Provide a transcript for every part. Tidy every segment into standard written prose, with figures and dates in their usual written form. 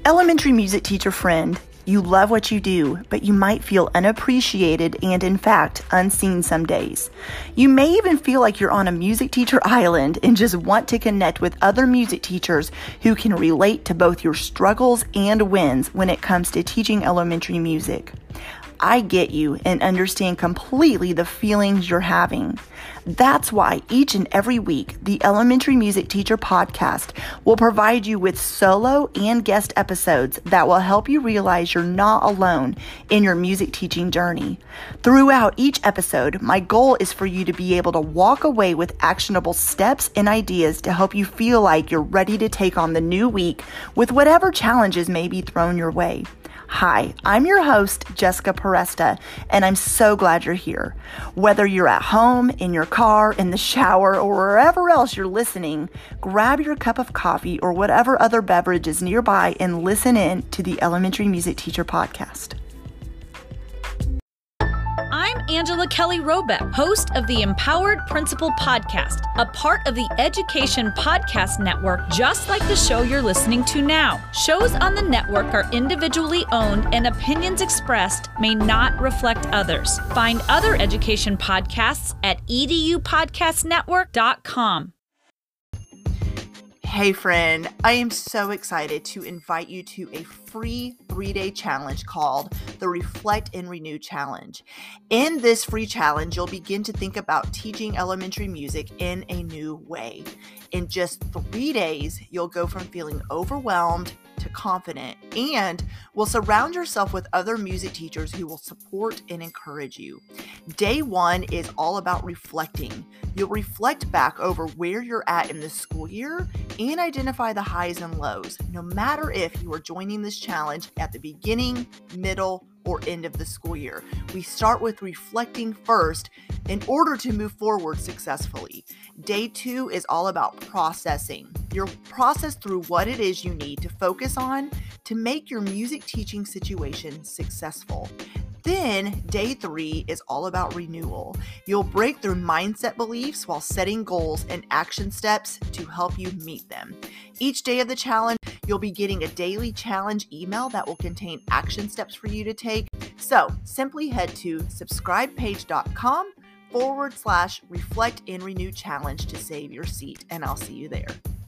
Elementary music teacher friend, you love what you do, but you might feel unappreciated and, in fact, unseen some days. You may even feel like you're on a music teacher island and just want to connect with other music teachers who can relate to both your struggles and wins when it comes to teaching elementary music. I get you and understand completely the feelings you're having. That's why each and every week, the Elementary Music Teacher Podcast will provide you with solo and guest episodes that will help you realize you're not alone in your music teaching journey. Throughout each episode, my goal is for you to be able to walk away with actionable steps and ideas to help you feel like you're ready to take on the new week with whatever challenges may be thrown your way. Hi, I'm your host, Jessica Peresta, and I'm so glad you're here. Whether you're at home, in your car, in the shower, or wherever else you're listening, grab your cup of coffee or whatever other beverage is nearby and listen in to the Elementary Music Teacher Podcast. I'm Angela Kelly Robeck, host of the Empowered Principal Podcast, a part of the Education Podcast Network, just like the show you're listening to now. Shows on the network are individually owned and opinions expressed may not reflect others. Find other education podcasts at edupodcastnetwork.com. Hey friend, I am so excited to invite you to a free 3-day challenge called the Reflect and Renew Challenge. In this free challenge, you'll begin to think about teaching elementary music in a new way. In just 3 days, you'll go from feeling overwhelmed to confident, and will surround yourself with other music teachers who will support and encourage you. Day 1 is all about reflecting. You'll reflect back over where you're at in this school year and identify the highs and lows, no matter if you are joining this challenge at the beginning, middle, or end of the school year. We start with reflecting first in order to move forward successfully. Day 2 is all about processing. You'll process through what it is you need to focus on to make your music teaching situation successful. Then day 3 is all about renewal. You'll break through mindset beliefs while setting goals and action steps to help you meet them. Each day of the challenge, you'll be getting a daily challenge email that will contain action steps for you to take. So simply head to subscribepage.com/reflect and renew challenge to save your seat, and I'll see you there.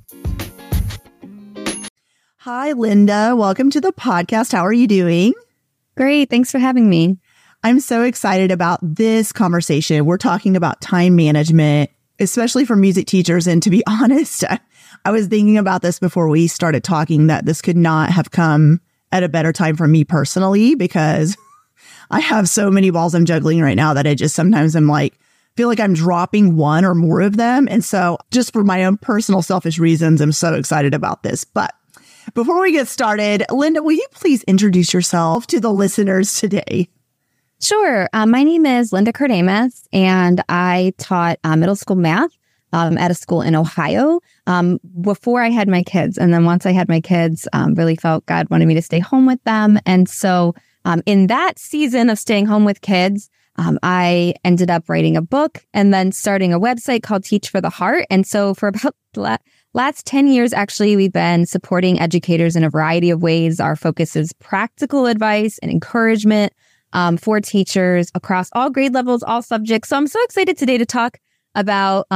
Hi, Linda. Welcome to the podcast. How are you doing? Great. Thanks for having me. I'm so excited about this conversation. We're talking about time management, especially for music teachers. And to be honest, I was thinking about this before we started talking, that this could not have come at a better time for me personally, because I have so many balls I'm juggling right now that I just sometimes am like, feel like I'm dropping one or more of them. And so just for my own personal selfish reasons, I'm so excited about this. But before we get started, Linda, will you please introduce yourself to the listeners today? Sure. My name is Linda Cardenas, and I taught middle school math at a school in Ohio before I had my kids. And then once I had my kids, really felt God wanted me to stay home with them. And so in that season of staying home with kids, I ended up writing a book and then starting a website called Teach for the Heart. And so for about last 10 years, actually, we've been supporting educators in a variety of ways. Our focus is practical advice and encouragement for teachers across all grade levels, all subjects. So I'm so excited today to talk about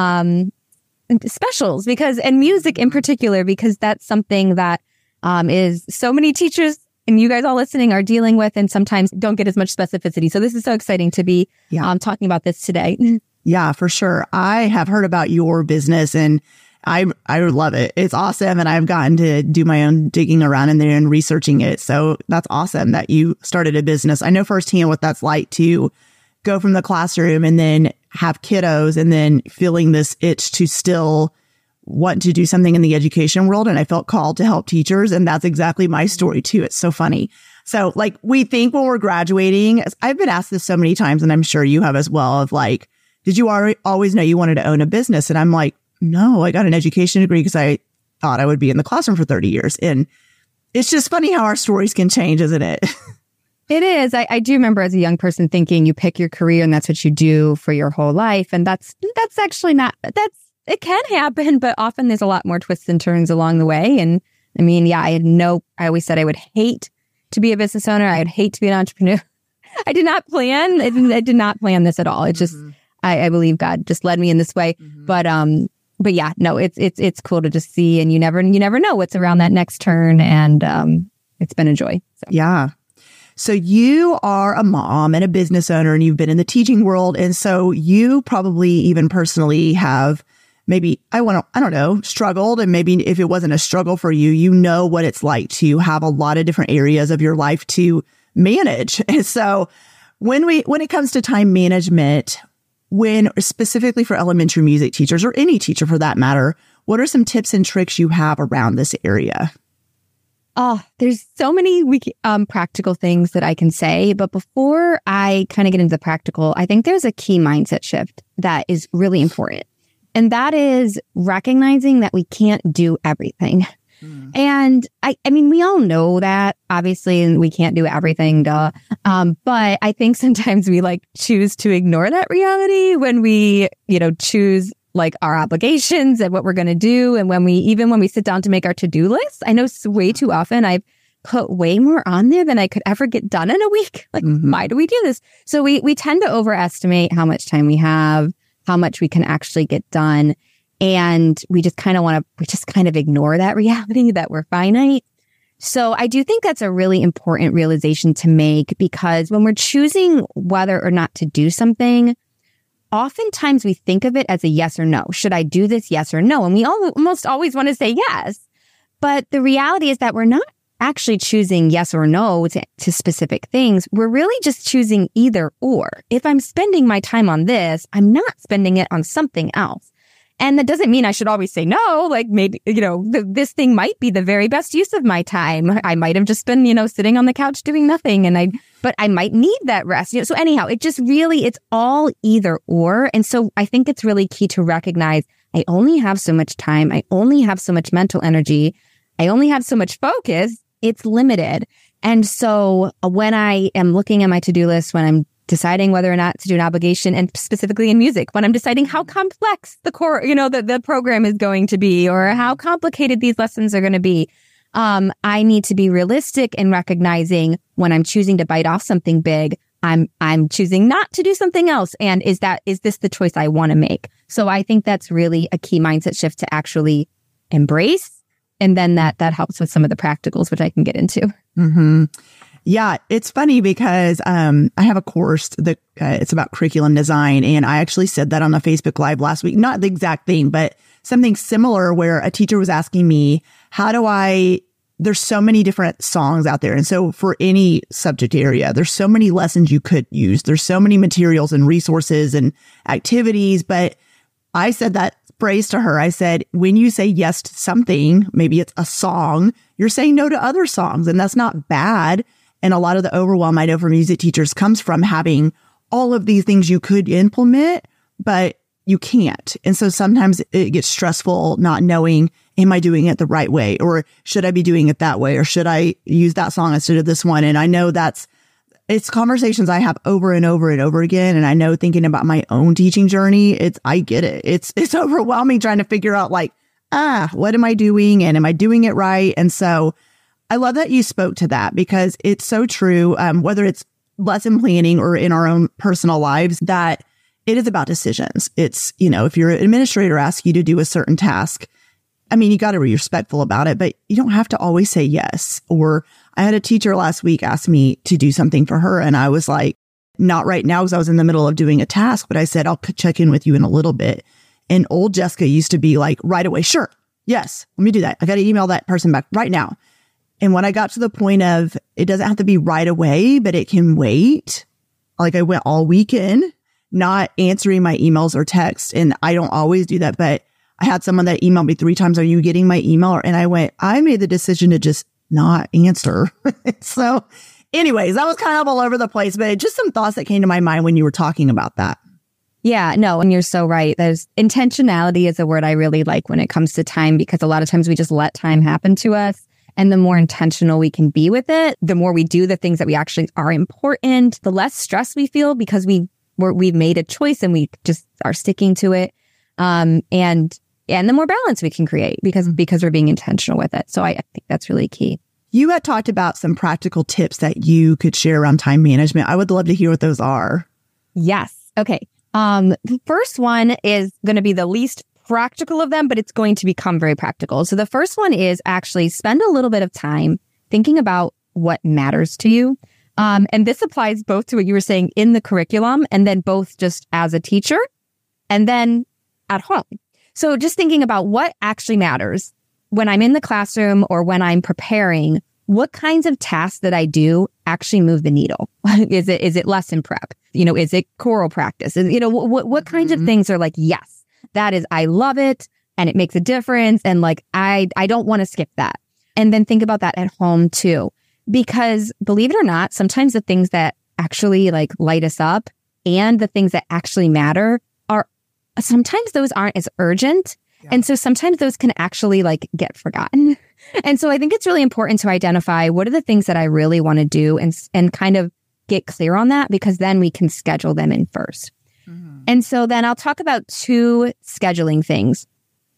specials and music in particular, because that's something that is so many teachers and you guys all listening are dealing with and sometimes don't get as much specificity. So this is so exciting to be talking about this today. Yeah, for sure. I have heard about your business and I love it. It's awesome. And I've gotten to do my own digging around in there and researching it. So that's awesome that you started a business. I know firsthand what that's like to go from the classroom and then have kiddos and then feeling this itch to still want to do something in the education world. And I felt called to help teachers. And that's exactly my story too. It's so funny. So like we think when we're graduating, I've been asked this so many times, and I'm sure you have as well, of like, did you always know you wanted to own a business? And I'm like, no, I got an education degree because I thought I would be in the classroom for 30 years. And it's just funny how our stories can change, isn't it? It is. I do remember as a young person thinking you pick your career and that's what you do for your whole life. And that's actually not, it can happen, but often there's a lot more twists and turns along the way. And I mean, yeah, I always said I would hate to be a business owner. I would hate to be an entrepreneur. I did not plan. I did not plan this at all. It's just, I believe God just led me in this way. But yeah, no, it's cool to just see, and you never know what's around that next turn. And it's been a joy. So. Yeah. So you are a mom and a business owner, and you've been in the teaching world. And so you probably even personally have maybe, I don't know, struggled. And maybe if it wasn't a struggle for you, you know what it's like to have a lot of different areas of your life to manage. And so when it comes to time management, specifically for elementary music teachers or any teacher for that matter, what are some tips and tricks you have around this area? Oh, there's so many practical things that I can say. But before I kind of get into the practical, I think there's a key mindset shift that is really important. And that is recognizing that we can't do everything. And I mean, we all know that, obviously, and we can't do everything, duh. But I think sometimes we choose to ignore that reality when we, choose our obligations and what we're going to do. And when we sit down to make our to-do list, I know way too often I've put way more on there than I could ever get done in a week. Why do we do this? So we tend to overestimate how much time we have, how much we can actually get done. And we just kind of ignore that reality that we're finite. So I do think that's a really important realization to make, because when we're choosing whether or not to do something, oftentimes we think of it as a yes or no. Should I do this? Yes or no? And we almost always want to say yes. But the reality is that we're not actually choosing yes or no to specific things. We're really just choosing either or. If I'm spending my time on this, I'm not spending it on something else. And that doesn't mean I should always say no. Maybe, this thing might be the very best use of my time. I might have just been, sitting on the couch doing nothing, but I might need that rest. So anyhow, it's all either or. And so I think it's really key to recognize I only have so much time. I only have so much mental energy. I only have so much focus. It's limited. And so when I am looking at my to-do list, when I'm deciding whether or not to do an obligation, and specifically in music, when I'm deciding how complex the core, the program is going to be, or how complicated these lessons are going to be, I need to be realistic in recognizing when I'm choosing to bite off something big, I'm choosing not to do something else. And is this the choice I want to make? So I think that's really a key mindset shift to actually embrace. And then that helps with some of the practicals, which I can get into. Mm-hmm. Yeah, it's funny because I have a course that it's about curriculum design. And I actually said that on a Facebook Live last week. Not the exact thing, but something similar, where a teacher was asking me, there's so many different songs out there. And so for any subject area, there's so many lessons you could use. There's so many materials and resources and activities. But I said that phrase to her. I said, when you say yes to something, maybe it's a song, you're saying no to other songs. And that's not bad. And a lot of the overwhelm I know for music teachers comes from having all of these things you could implement, but you can't. And so sometimes it gets stressful not knowing, am I doing it the right way? Or should I be doing it that way? Or should I use that song instead of this one? And I know it's conversations I have over and over and over again. And I know, thinking about my own teaching journey, I get it. It's overwhelming trying to figure out what am I doing? And am I doing it right? And so I love that you spoke to that, because it's so true, whether it's lesson planning or in our own personal lives, that it is about decisions. It's, if your administrator asks you to do a certain task, I mean, you got to be respectful about it, but you don't have to always say yes. Or I had a teacher last week ask me to do something for her, and I was like, not right now, because I was in the middle of doing a task, but I said, I'll check in with you in a little bit. And old Jessica used to be like, right away, sure, yes, let me do that. I got to email that person back right now. And when I got to the point of, it doesn't have to be right away, but it can wait. I went all weekend not answering my emails or texts. And I don't always do that, but I had someone that emailed me 3 times. Are you getting my email? And I made the decision to just not answer. So anyways, that was kind of all over the place, but just some thoughts that came to my mind when you were talking about that. Yeah, no, and you're so right. There's intentionality is a word I really like when it comes to time, because a lot of times we just let time happen to us. And the more intentional we can be with it, the more we do the things that we actually are important, the less stress we feel, because we've made a choice and we just are sticking to it. And and the more balance we can create because we're being intentional with it. So I think that's really key. You had talked about some practical tips that you could share around time management. I would love to hear what those are. Yes. Okay. The first one is going to be the least practical of them, but it's going to become very practical. So the first one is actually spend a little bit of time thinking about what matters to you. And this applies both to what you were saying in the curriculum and then both just as a teacher and then at home. So just thinking about what actually matters when I'm in the classroom or when I'm preparing, what kinds of tasks that I do actually move the needle? Is it lesson prep? Is it choral practice? What kinds of things are like, yes, that is, I love it and it makes a difference. And like, I don't want to skip that. And then think about that at home too, because believe it or not, sometimes the things that actually like light us up and the things that actually matter sometimes those aren't as urgent. Yeah. And so sometimes those can actually like get forgotten. And so I think it's really important to identify what are the things that I really want to do and kind of get clear on that, because then we can schedule them in first. Mm-hmm. And so then I'll talk about 2 scheduling things.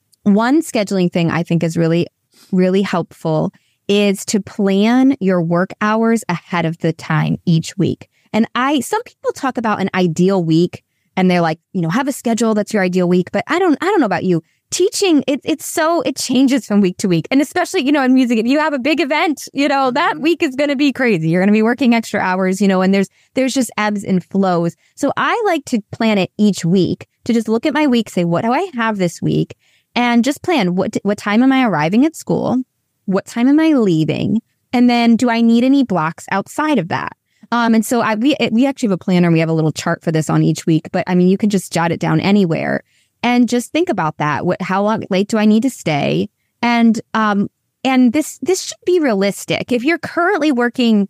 One scheduling thing I think is really, really helpful is to plan your work hours ahead of the time each week. And some people talk about an ideal week and they're like, have a schedule that's your ideal week. But I don't know about you. Teaching, it changes from week to week. And especially, in music, if you have a big event, that week is going to be crazy. You're going to be working extra hours, and there's just ebbs and flows. So I like to plan it each week to just look at my week, say, what do I have this week? And just plan what time am I arriving at school? What time am I leaving? And then do I need any blocks outside of that? And so we actually have a planner. And we have a little chart for this on each week, but I mean, you can just jot it down anywhere and just think about that. How late do I need to stay? And this should be realistic. If you're currently working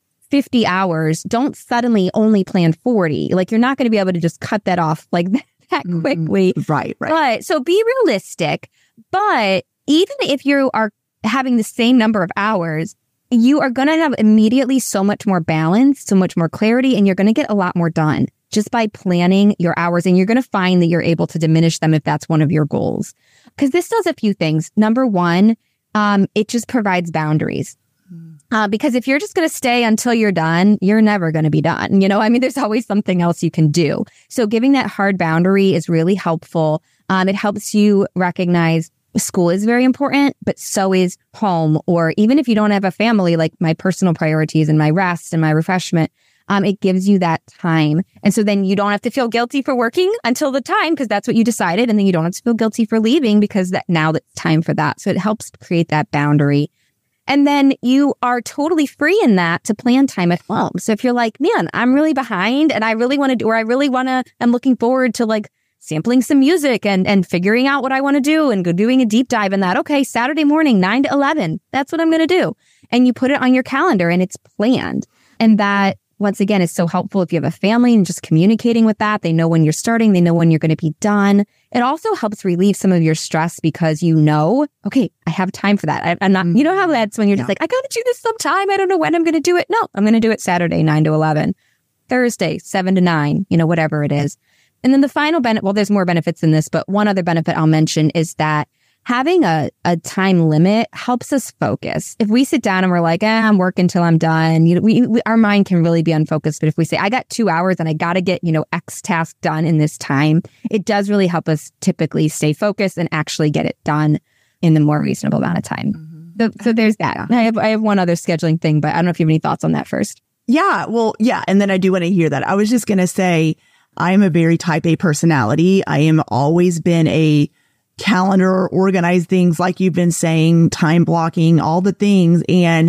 50 hours, don't suddenly only plan 40. Like you're not going to be able to just cut that off like that quickly. Right. But so be realistic. But even if you are having the same number of hours, you are going to have immediately so much more balance, so much more clarity, and you're going to get a lot more done just by planning your hours. And you're going to find that you're able to diminish them if that's one of your goals. Because this does a few things. Number one, it just provides boundaries. Because if you're just going to stay until you're done, you're never going to be done. There's always something else you can do. So giving that hard boundary is really helpful. It helps you recognize school is very important, but so is home. Or even if you don't have a family, like my personal priorities and my rest and my refreshment, it gives you that time. And so then you don't have to feel guilty for working until the time because that's what you decided. And then you don't have to feel guilty for leaving because now it's time for that. So it helps create that boundary. And then you are totally free in that to plan time at home. So if you're like, man, I'm really behind and I really want to do, or I'm looking forward to like sampling some music and figuring out what I want to do and doing a deep dive in that. Okay, Saturday morning, 9 to 11. That's what I'm going to do. And you put it on your calendar and it's planned. And that, once again, is so helpful if you have a family and just communicating with that. They know when you're starting. They know when you're going to be done. It also helps relieve some of your stress because okay, I have time for that. I'm not, you know how that's when you're just like, I got to do this sometime. I don't know when I'm going to do it. No, I'm going to do it Saturday, 9 to 11, Thursday, 7 to 9, whatever it is. And then the final benefit, well, there's more benefits than this, but one other benefit I'll mention is that having a time limit helps us focus. If we sit down and we're like, I'm working till I'm done, our mind can really be unfocused. But if we say, I got 2 hours and I got to get, X task done in this time, it does really help us typically stay focused and actually get it done in the more reasonable amount of time. Mm-hmm. So there's that. I have one other scheduling thing, but I don't know if you have any thoughts on that first. Yeah, well, yeah. And then I do want to hear that. I was just going to say, I am a very type A personality. I am always been a calendar, organize things like you've been saying, time blocking, all the things. And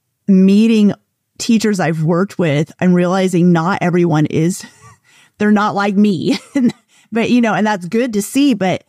meeting teachers I've worked with, I'm realizing not everyone is, they're not like me. But, and that's good to see. But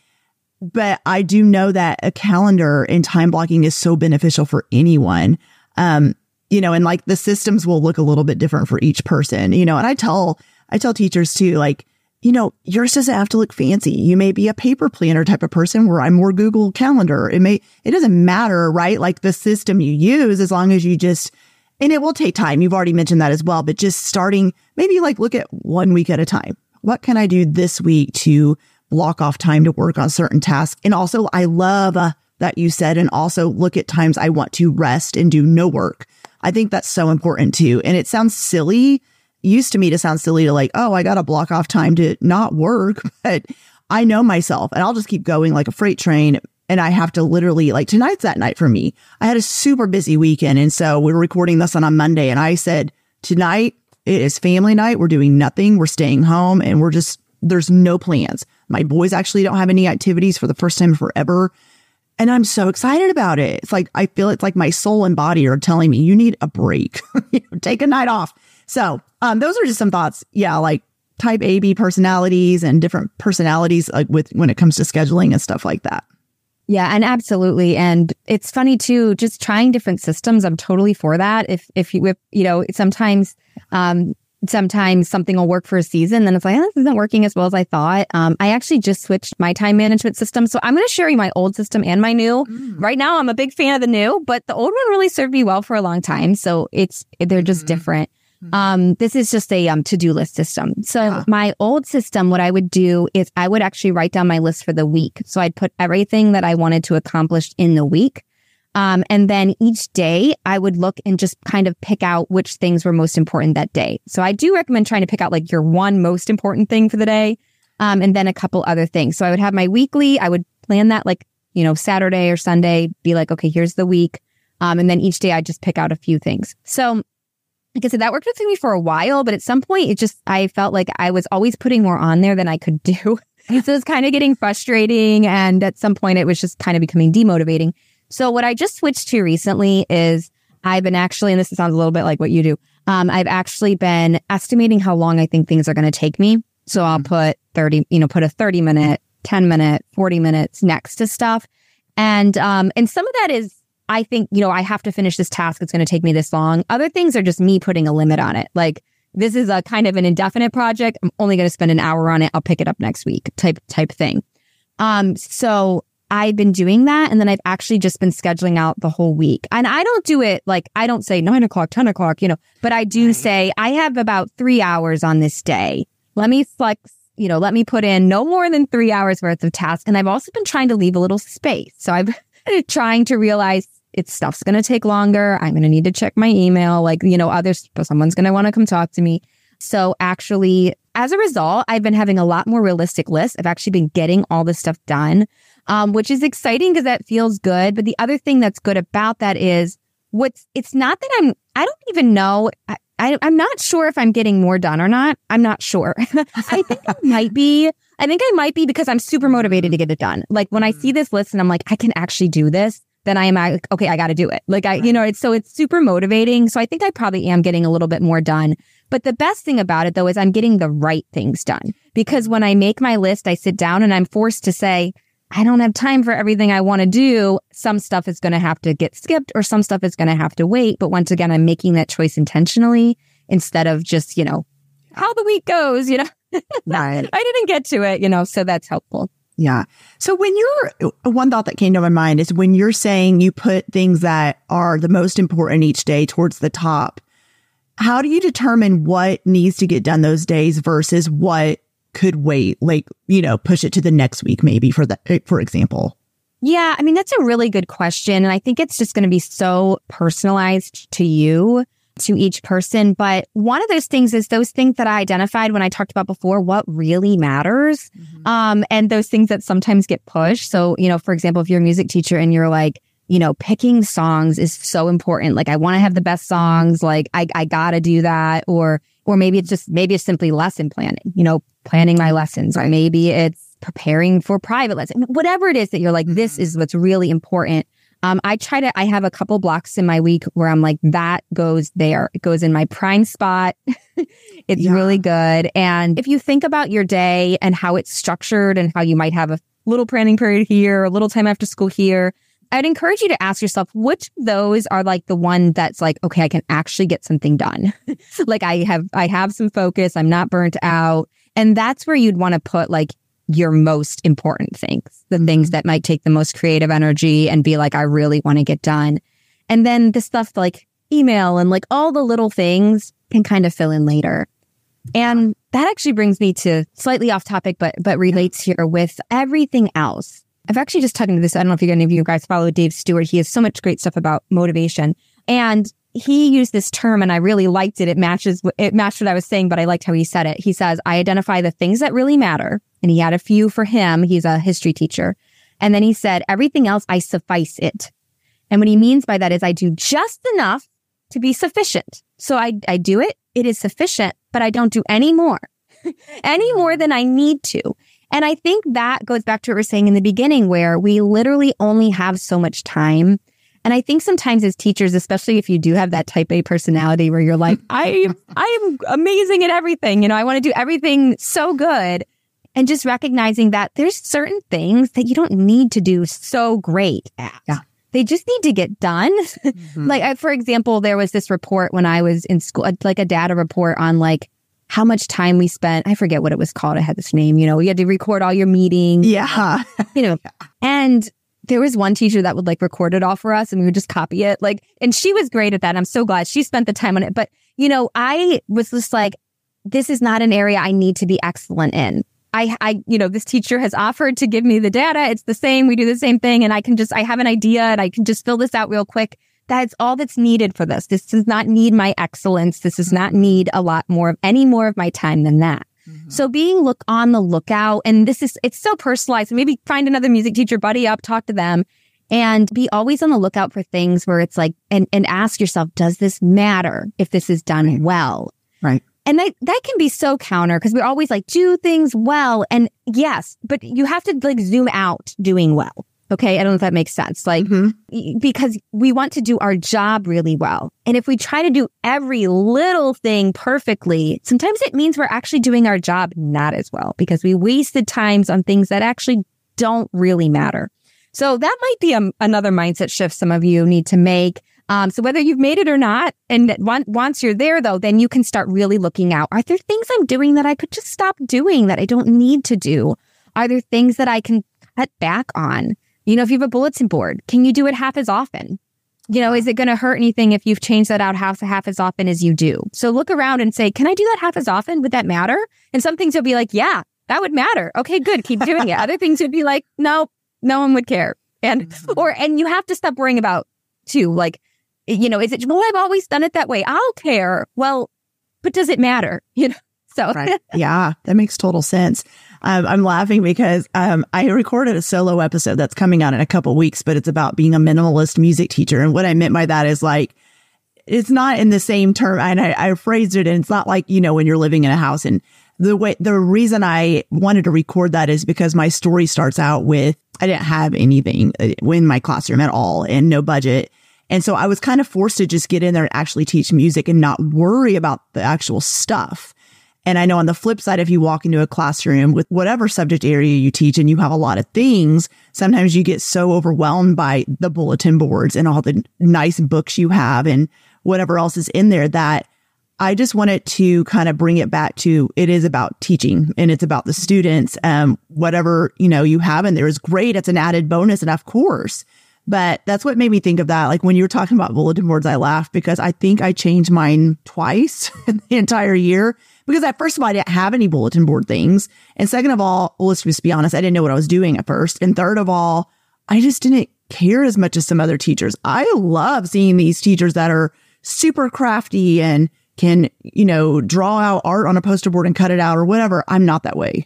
I do know that a calendar and time blocking is so beneficial for anyone. And like the systems will look a little bit different for each person, and I tell teachers too, like, yours doesn't have to look fancy. You may be a paper planner type of person where I'm more Google Calendar. It doesn't matter, right? Like the system you use, as long as you and it will take time. You've already mentioned that as well, but just starting, maybe like look at 1 week at a time. What can I do this week to block off time to work on certain tasks. And also, I love that you said, and also look at times I want to rest and do no work. I think that's so important too. And it sounds silly, used to me to sound silly to like, oh, I got to block off time to not work. But I know myself and I'll just keep going like a freight train. And I have to literally, like, tonight's that night for me. I had a super busy weekend. And so we're recording this on a Monday. And I said, tonight it is family night. We're doing nothing. We're staying home and there's no plans. My boys actually don't have any activities for the first time forever. And I'm so excited about it. It's like, I feel it's like my soul and body are telling me you need a break, take a night off. So those are just some thoughts. Yeah. Like type AB personalities and different personalities, like when it comes to scheduling and stuff like that. Yeah, and absolutely. And it's funny too, just trying different systems. I'm totally for that. If sometimes something will work for a season, then it's like, this isn't working as well as I thought. I actually just switched my time management system. So I'm going to share you my old system and my new. Right now, I'm a big fan of the new, but the old one really served me well for a long time. So they're just different. This is just a to-do list system. So my old system, what I would do is I would actually write down my list for the week. So I'd put everything that I wanted to accomplish in the week. And then each day I would look and just kind of pick out which things were most important that day. So I do recommend trying to pick out like your one most important thing for the day. And then a couple other things. So I would have my weekly, I would plan that like, Saturday or Sunday, be like, okay, here's the week. And then each day I just pick out a few things. So like I said, that worked with me for a while, but at some point I felt like I was always putting more on there than I could do. So it was kind of getting frustrating. And at some point it was just kind of becoming demotivating. So what I just switched to recently is I've been actually, and this sounds a little bit like what you do, I've actually been estimating how long I think things are going to take me. So I'll put put a 30-minute, 10-minute, 40 minutes next to stuff. And some of that is, I think, I have to finish this task. It's going to take me this long. Other things are just me putting a limit on it. Like this is a kind of an indefinite project. I'm only going to spend an hour on it. I'll pick it up next week type thing. So I've been doing that. And then I've actually just been scheduling out the whole week. And I don't do it like, I don't say 9 o'clock, 10 o'clock, but I do say I have about 3 hours on this day. Let me flex, let me put in no more than 3 hours worth of tasks. And I've also been trying to leave a little space. So I've trying to realize stuff's going to take longer. I'm going to need to check my email. Like, someone's going to want to come talk to me. So actually, as a result, I've been having a lot more realistic lists. I've actually been getting all this stuff done, which is exciting because that feels good. But the other thing that's good about that is it's not that I don't even know. I'm not sure if I'm getting more done or not. I'm not sure. I think I might be because I'm super motivated to get it done. Like when I see this list and I'm like, I can actually do this, then I am like, okay, I got to do it. Like it's super motivating. So I think I probably am getting a little bit more done. But the best thing about it though, is I'm getting the right things done, because when I make my list, I sit down and I'm forced to say, I don't have time for everything I want to do. Some stuff is going to have to get skipped or some stuff is going to have to wait. But once again, I'm making that choice intentionally instead of just, how the week goes, Right. I didn't get to it, so that's helpful. Yeah. So one thought that came to my mind is when you're saying you put things that are the most important each day towards the top, how do you determine what needs to get done those days versus what could wait? Like, push it to the next week, maybe for example. Yeah. I mean, that's a really good question. And I think it's just going to be so personalized to you, to each person. But one of those things is those things that I identified when I talked about before, what really matters. And those things that sometimes get pushed. So, for example, if you're a music teacher and you're like, picking songs is so important. Like I want to have the best songs. Like I gotta do that. Or maybe it's simply lesson planning, planning my lessons, or maybe it's preparing for private lessons, whatever it is that you're like, this is what's really important. I have a couple blocks in my week where I'm like, that goes there. It goes in my prime spot. It's really good. And if you think about your day and how it's structured and how you might have a little planning period here, a little time after school here, I'd encourage you to ask yourself, which of those are like the one that's like, okay, I can actually get something done. Like I have some focus. I'm not burnt out. And that's where you'd want to put like your most important things, the things that might take the most creative energy and be like, I really want to get done. And then the stuff like email and like all the little things can kind of fill in later. And that actually brings me to slightly off topic, but relates here with everything else. I've actually just talked into this. I don't know if any of you guys follow Dave Stewart. He has so much great stuff about motivation. And he used this term and I really liked it. It matched what I was saying, but I liked how he said it. He says, I identify the things that really matter. And he had a few for him. He's a history teacher. And then he said, everything else, I suffice it. And what he means by that is I do just enough to be sufficient. So I do it. It is sufficient, but I don't do any more than I need to. And I think that goes back to what we were saying in the beginning, where we literally only have so much time. And I think sometimes as teachers, especially if you do have that type A personality where you're like, I am amazing at everything. I want to do everything so good. And just recognizing that there's certain things that you don't need to do so great at. Yeah. They just need to get done. Mm-hmm. For example, there was this report when I was in school, like a data report on how much time we spent. I forget what it was called. It had this name, you had to record all your meetings. Yeah. And there was one teacher that would record it all for us and we would just copy it. And she was great at that. I'm so glad she spent the time on it. But, I was just this is not an area I need to be excellent in. This teacher has offered to give me the data. It's the same. We do the same thing. And I have an idea and I can just fill this out real quick. That's all that's needed for this. This does not need my excellence. This does not need any more of my time than that. Mm-hmm. So being on the lookout, and it's so personalized. Maybe find another music teacher, buddy up, talk to them, and be always on the lookout for things where it's and ask yourself, does this matter if this is done well? Right. And that can be so counter because we're always do things well. And yes, but you have to zoom out doing well. Okay. I don't know if that makes sense. Because we want to do our job really well. And if we try to do every little thing perfectly, sometimes it means we're actually doing our job not as well because we wasted times on things that actually don't really matter. So that might be another mindset shift some of you need to make. So whether you've made it or not, and once you're there, though, then you can start really looking out. Are there things I'm doing that I could just stop doing that I don't need to do? Are there things that I can cut back on? If you have a bulletin board, can you do it half as often? Is it going to hurt anything if you've changed that out half as often as you do? So look around and say, can I do that half as often? Would that matter? And some things you'll be like, yeah, that would matter. Okay, good. Keep doing it. Other things would be like, no one would care. And you have to stop worrying about too, is it, well, I've always done it that way. I'll care. Well, but does it matter? So. Right. Yeah, that makes total sense. I'm laughing because I recorded a solo episode that's coming out in a couple weeks, but it's about being a minimalist music teacher. And what I meant by that is it's not in the same term. And I phrased it, and it's not when you're living in a house. And the reason I wanted to record that is because my story starts out with, I didn't have anything in my classroom at all and no budget. And so I was kind of forced to just get in there and actually teach music and not worry about the actual stuff. And I know on the flip side, if you walk into a classroom with whatever subject area you teach and you have a lot of things, sometimes you get so overwhelmed by the bulletin boards and all the nice books you have and whatever else is in there that I just wanted to kind of bring it back to, it is about teaching and it's about the students. Whatever, you have in there is great. It's an added bonus. And of course, but that's what made me think of that. When you were talking about bulletin boards, I laughed because I think I changed mine twice in the entire year. Because first of all, I didn't have any bulletin board things. And second of all, well, let's just be honest, I didn't know what I was doing at first. And third of all, I just didn't care as much as some other teachers. I love seeing these teachers that are super crafty and can, draw out art on a poster board and cut it out or whatever. I'm not that way.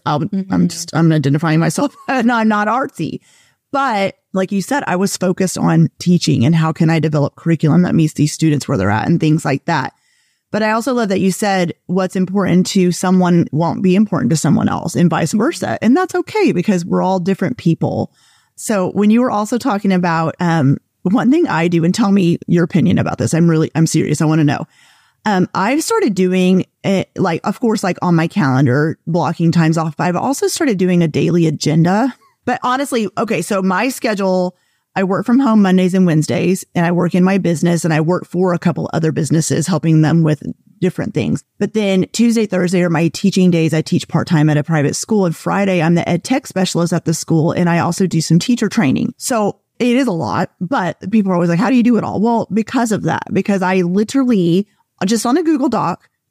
I'm identifying myself. No, I'm not artsy. But like you said, I was focused on teaching and how can I develop curriculum that meets these students where they're at and things like that. But I also love that you said what's important to someone won't be important to someone else and vice versa. And that's okay because we're all different people. So when you were also talking about one thing I do, and tell me your opinion about this. I'm serious. I want to know. I've started doing it, of course, on my calendar, blocking times off. But I've also started doing a daily agenda. But honestly, okay, so my schedule, I work from home Mondays and Wednesdays, and I work in my business, and I work for a couple other businesses, helping them with different things. But then Tuesday, Thursday are my teaching days. I teach part-time at a private school, and Friday, I'm the ed tech specialist at the school, and I also do some teacher training. So it is a lot, but people are always like, how do you do it all? Well, because of that, because I literally, just on a Google Doc,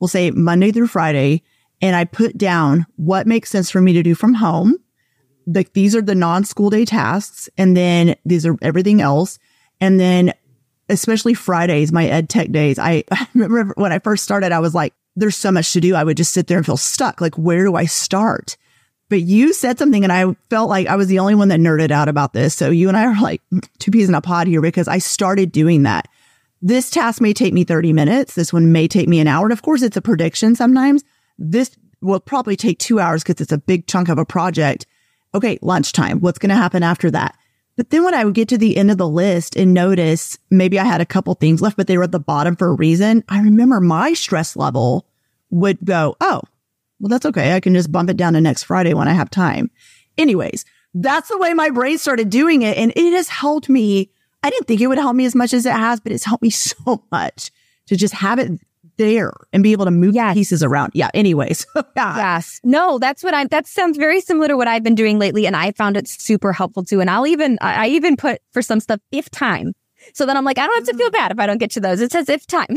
we'll say Monday through Friday, and I put down what makes sense for me to do from home. Like these are the non-school day tasks. And then these are everything else. And then especially Fridays, my ed tech days. I remember when I first started, I was like, there's so much to do. I would just sit there and feel stuck. Like, where do I start? But you said something and I felt like I was the only one that nerded out about this. So you and I are like two peas in a pod here because I started doing that. This task may take me 30 minutes. This one may take me an hour. And of course, it's a prediction sometimes. This will probably take 2 hours because it's a big chunk of a project. Okay, lunchtime. What's going to happen after that? But then when I would get to the end of the list and notice maybe I had a couple things left, but they were at the bottom for a reason, I remember my stress level would go, oh, well, that's okay. I can just bump it down to next Friday when I have time. Anyways, that's the way my brain started doing it. And it has helped me. I didn't think it would help me as much as it has, but it's helped me so much to just have it there and be able to move pieces around. Yeah. Anyways. Yes. No, that sounds very similar to what I've been doing lately. And I found it super helpful too. And I even put for some stuff, if time. So then I'm like, I don't have to feel bad if I don't get to those. It says if time.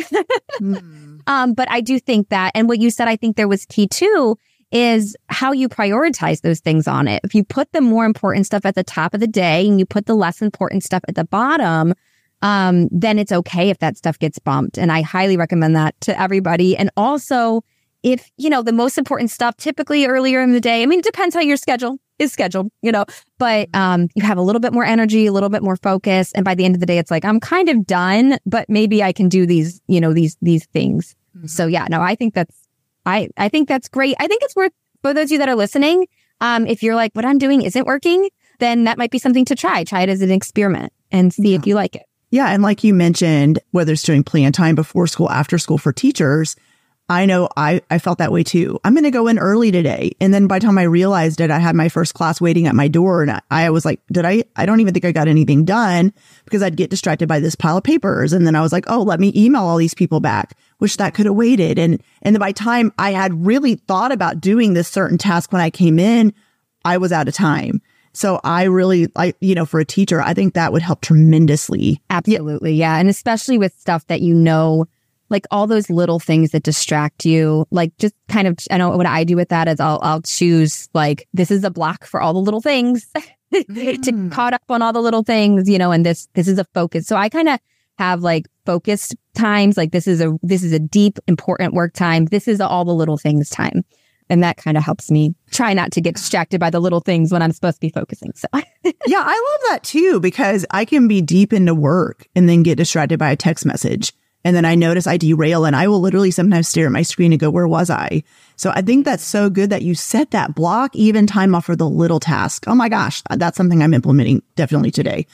But I do think that, and what you said, I think there was key too, is how you prioritize those things on it. If you put the more important stuff at the top of the day and you put the less important stuff at the bottom, then it's okay if that stuff gets bumped. And I highly recommend that to everybody. And also, if, the most important stuff typically earlier in the day, I mean, it depends how your schedule is scheduled, but you have a little bit more energy, a little bit more focus. And by the end of the day, it's like, I'm kind of done, but maybe I can do these, these things. Mm-hmm. So yeah, no, I think that's great. I think it's worth, for those of you that are listening, if you're like, what I'm doing isn't working, then that might be something to try. Try it as an experiment and see if you like it. Yeah. And like you mentioned, whether it's doing plan time before school, after school for teachers, I know I felt that way too. I'm going to go in early today. And then by the time I realized it, I had my first class waiting at my door. And I was like, I don't even think I got anything done because I'd get distracted by this pile of papers. And then I was like, oh, let me email all these people back. Wish that could have waited. And then by the time I had really thought about doing this certain task when I came in, I was out of time. So I really, for a teacher, I think that would help tremendously. Absolutely. Yeah. And especially with stuff that like all those little things that distract you, like just kind of, I know what I do with that is I'll choose like, this is a block for all the little things to caught up on all the little things, and this is a focus. So I kind of have like focused times, like this is a deep, important work time. This is all the little things time. And that kind of helps me try not to get distracted by the little things when I'm supposed to be focusing. So yeah, I love that too, because I can be deep into work and then get distracted by a text message. And then I notice I derail and I will literally sometimes stare at my screen and go, where was I? So I think that's so good that you set that block, even time off for the little task. Oh my gosh, that's something I'm implementing definitely today.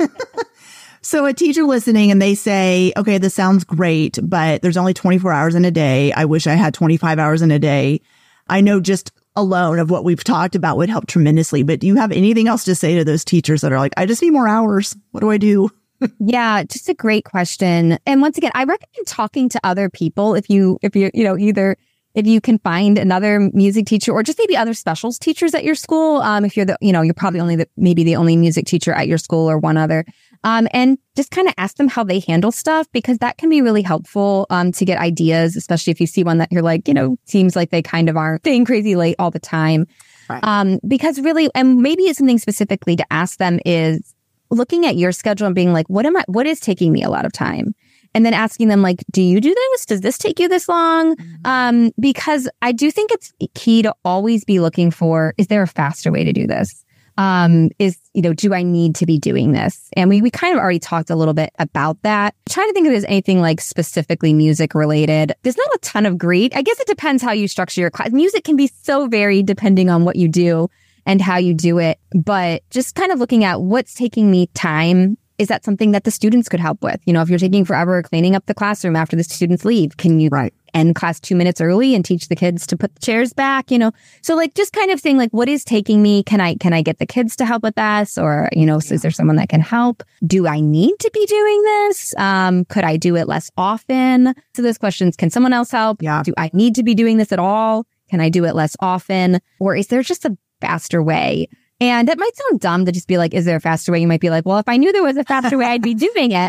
So a teacher listening and they say, okay, this sounds great, but there's only 24 hours in a day. I wish I had 25 hours in a day. I know just alone of what we've talked about would help tremendously. But do you have anything else to say to those teachers that are like, I just need more hours? What do I do? Yeah, just a great question. And once again, I recommend talking to other people if you either if you can find another music teacher or just maybe other specials teachers at your school. If you're you're probably only maybe the only music teacher at your school or one other. And just kind of ask them how they handle stuff, because that can be really helpful to get ideas, especially if you see one that you're like, seems like they kind of are staying crazy late all the time. Right. Because really, and maybe it's something specifically to ask them is looking at your schedule and being like, what is taking me a lot of time? And then asking them like, do you do this? Does this take you this long? Mm-hmm. Because I do think it's key to always be looking for, is there a faster way to do this? Do I need to be doing this? And we kind of already talked a little bit about that. I'm trying to think if there's anything like specifically music related. There's not a ton of great. I guess it depends how you structure your class. Music can be so varied depending on what you do and how you do it. But just kind of looking at what's taking me time. Is that something that the students could help with? If you're taking forever cleaning up the classroom after the students leave, can you end class 2 minutes early and teach the kids to put the chairs back? So like just kind of saying like, what is taking me? Can I get the kids to help with this? Or, is there someone that can help? Do I need to be doing this? Could I do it less often? So those questions, can someone else help? Yeah. Do I need to be doing this at all? Can I do it less often? Or is there just a faster way? And that might sound dumb to just be like, is there a faster way? You might be like, well, if I knew there was a faster way, I'd be doing it.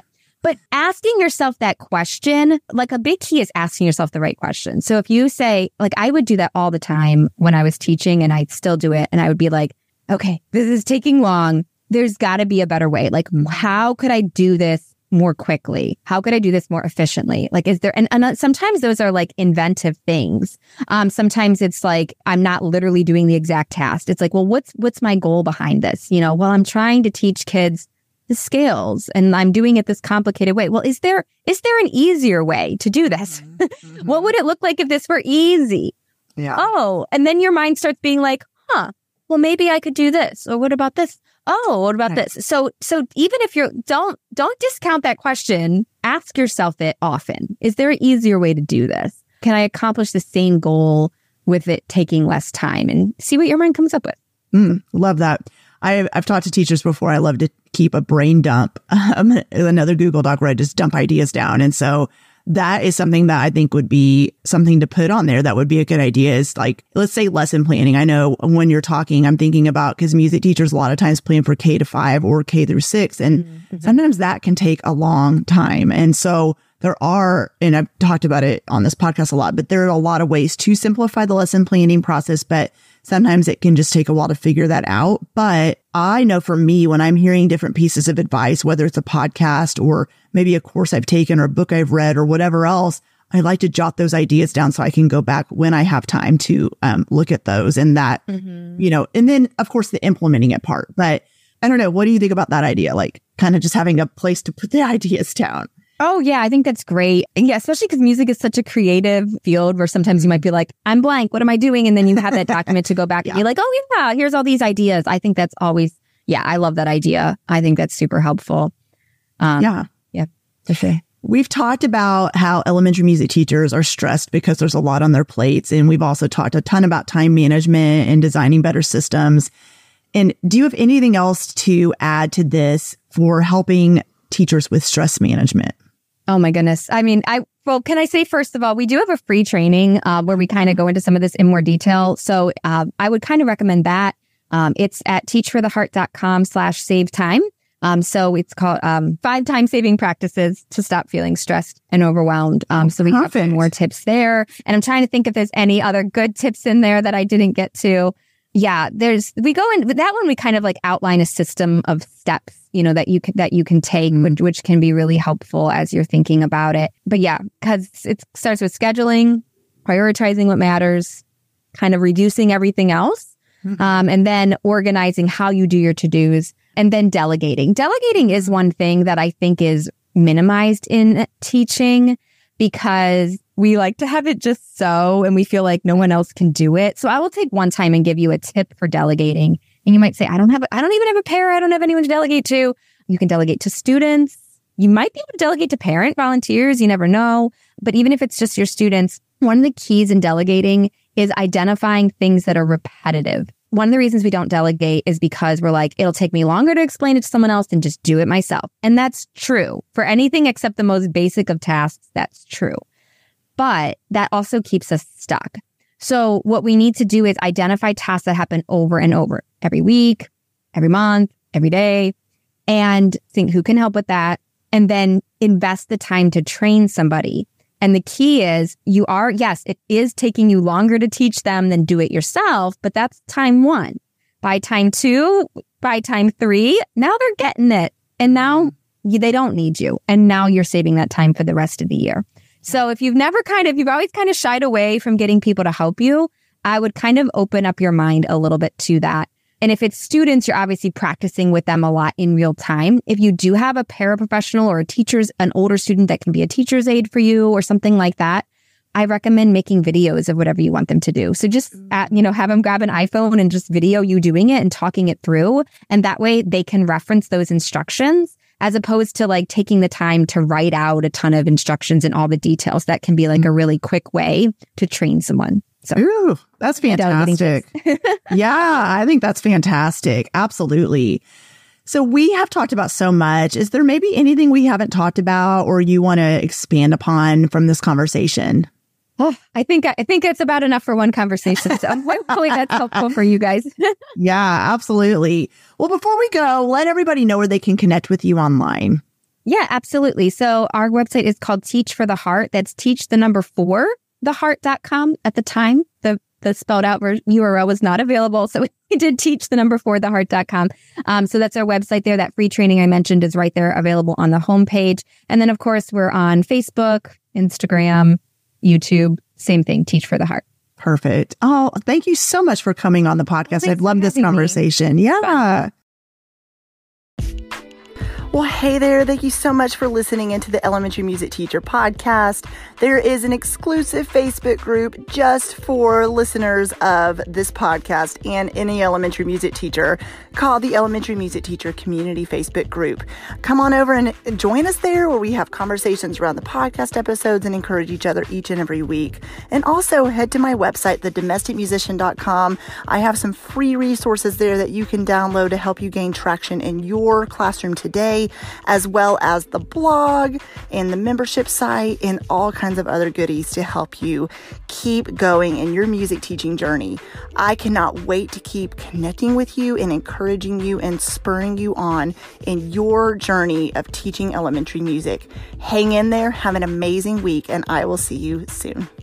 But asking yourself that question, like a big key is asking yourself the right question. So if you say, like, I would do that all the time when I was teaching, and I'd still do it. And I would be like, okay, this is taking long. There's got to be a better way. Like, how could I do this more quickly? How could I do this more efficiently? Like, is there, and sometimes those are like inventive things. Sometimes it's like, I'm not literally doing the exact task. It's like, well, what's my goal behind this? You know, well, I'm trying to teach kids the scales and I'm doing it this complicated way. Well, is there an easier way to do this? Mm-hmm. What would it look like if this were easy? Yeah. Oh, and then your mind starts being like, well, maybe I could do this. Or what about this? Oh, what about this? So even if don't discount that question, ask yourself it often. Is there an easier way to do this? Can I accomplish the same goal with it taking less time? And see what your mind comes up with. Love that. I've talked to teachers before. I love to keep a brain dump, another Google Doc where I just dump ideas down. And so that is something that I think would be something to put on there. That would be a good idea, is like, let's say lesson planning. I know when you're talking, I'm thinking about, because music teachers a lot of times plan for K-5 or K-6. And sometimes that can take a long time. And so there are, and I've talked about it on this podcast a lot, but there are a lot of ways to simplify the lesson planning process. But sometimes it can just take a while to figure that out. But I know for me, when I'm hearing different pieces of advice, whether it's a podcast or maybe a course I've taken or a book I've read or whatever else, I like to jot those ideas down so I can go back when I have time to look at those, and that, you know, and then of course the implementing it part. But I don't know. What do you think about that idea? Like kind of just having a place to put the ideas down. Oh, yeah, I think that's great. And yeah, especially because music is such a creative field where sometimes you might be like, I'm blank. What am I doing? And then you have that document to go back and be like, oh, yeah, here's all these ideas. I think that's always, I love that idea. I think that's super helpful. Yeah, for sure. We've talked about how elementary music teachers are stressed because there's a lot on their plates. And we've also talked a ton about time management and designing better systems. And do you have anything else to add to this for helping teachers with stress management? Oh my goodness. I mean, can I say, first of all, we do have a free training where we kind of go into some of this in more detail. So I would kind of recommend that. It's at teachfortheheart.com/save time. So it's called 5 time saving practices to stop feeling stressed and overwhelmed. So we have some more tips there. And I'm trying to think if there's any other good tips in there that I didn't get to. Yeah, we go in with that one. We kind of like outline a system of steps, you know, that you can take, which can be really helpful as you're thinking about it. But yeah, because it starts with scheduling, prioritizing what matters, kind of reducing everything else, and then organizing how you do your to-dos, and then delegating. Delegating is one thing that I think is minimized in teaching because we like to have it just so, and we feel like no one else can do it. So I will take one time and give you a tip for delegating. And you might say, I don't even have a pair. I don't have anyone to delegate to. You can delegate to students. You might be able to delegate to parent volunteers. You never know. But even if it's just your students, one of the keys in delegating is identifying things that are repetitive. One of the reasons we don't delegate is because we're like, it'll take me longer to explain it to someone else than just do it myself. And that's true. For anything except the most basic of tasks, that's true. But that also keeps us stuck. So what we need to do is identify tasks that happen over and over every week, every month, every day, and think who can help with that, and then invest the time to train somebody. And the key is yes, it is taking you longer to teach them than do it yourself, but that's time 1. By time 2, by time 3, now they're getting it. And now they don't need you. And now you're saving that time for the rest of the year. So if you've always kind of shied away from getting people to help you, I would kind of open up your mind a little bit to that. And if it's students, you're obviously practicing with them a lot in real time. If you do have a paraprofessional or an older student that can be a teacher's aide for you or something like that, I recommend making videos of whatever you want them to do. So just, have them grab an iPhone and just video you doing it and talking it through. And that way they can reference those instructions as opposed to like taking the time to write out a ton of instructions and all the details. That can be like a really quick way to train someone. So, ooh, that's fantastic. Yeah, I think that's fantastic. Absolutely. So we have talked about so much. Is there maybe anything we haven't talked about or you want to expand upon from this conversation? Oh, I think it's about enough for one conversation. So hopefully that's helpful for you guys. Yeah, absolutely. Well, before we go, let everybody know where they can connect with you online. Yeah, absolutely. So our website is called Teach for the Heart. That's teach4theheart.com. At the time, the spelled out URL was not available. So we did teach4theheart.com. So that's our website there. That free training I mentioned is right there available on the homepage. And then, of course, we're on Facebook, Instagram, YouTube. Same thing, Teach for the Heart. Perfect. Oh, thank you so much for coming on the podcast. I've loved this conversation. Yeah. Well, hey there. Thank you so much for listening into the Elementary Music Teacher Podcast. There is an exclusive Facebook group just for listeners of this podcast and any elementary music teacher called the Elementary Music Teacher Community Facebook group. Come on over and join us there where we have conversations around the podcast episodes and encourage each other each and every week. And also head to my website, thedomesticmusician.com. I have some free resources there that you can download to help you gain traction in your classroom today, as well as the blog and the membership site and all kinds of other goodies to help you keep going in your music teaching journey. I cannot wait to keep connecting with you and encouraging you and spurring you on in your journey of teaching elementary music. Hang in there, have an amazing week, and I will see you soon.